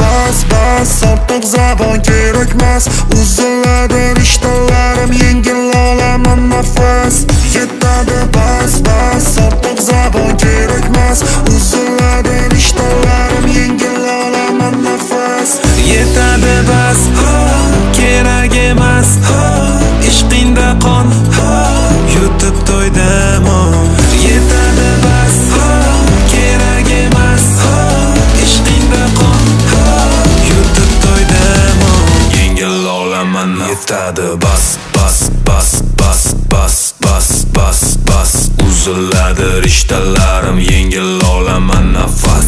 bas ortiq zabon kerakmas. Uziladi rishtalarim, yengil olaman nafas. Yetadi bas ortiq zabon kerakmas. Uziladi rishtalarim, yengil olaman nafas. Yetadi bas, kerak emas, ishqingda qon yutib to'ydim. Yetadi bas, kerak emas, ishqingda qon yutib to'ydim. Yengil olaman yetadi bas uziladi rishtalarim, yengil olaman nafas.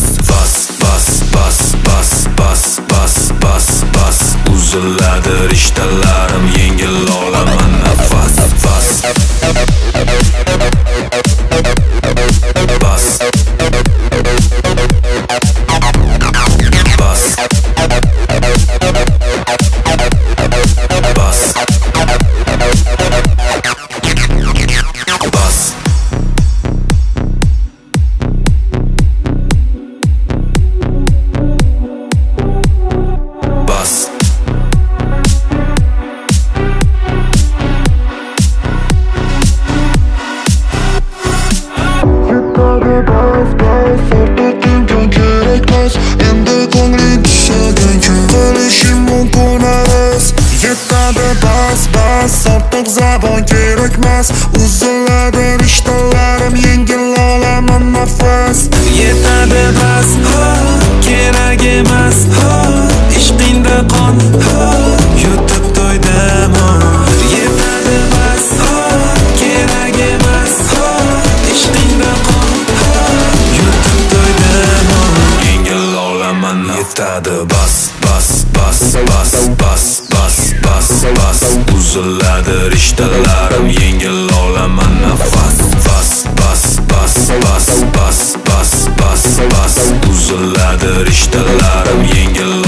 Uziladi rishtalarim, yengil olaman nafas. Bas ortiq zabon kerakmas. Uziladi rishtalarim, yengil olaman nafas. Yetadi bas, kerak emas, ishqingda qon yutib to'ydim. Yetadi bas, kerak emas, ishqingda qon yutib to'ydim. Yengil olaman yetadi bas. Uziladi rishtalarim, yengil olaman nafas. Uziladi rishtalarim, yengil